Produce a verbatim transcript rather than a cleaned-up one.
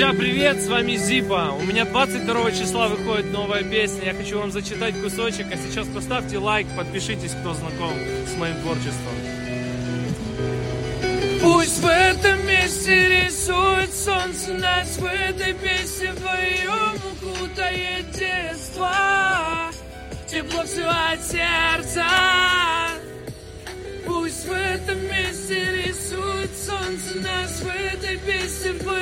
Друзья, привет, с вами Зипа. У меня двадцать второго числа выходит новая песня. Я хочу вам зачитать кусочек, а сейчас поставьте лайк, подпишитесь, кто знаком с моим творчеством. Пусть в этом месте рисует солнце нас, в этой песне вдвоем укутает детство. Тепло все от сердца. Пусть в этом месте рисует солнце нас, в этой песне вдвоем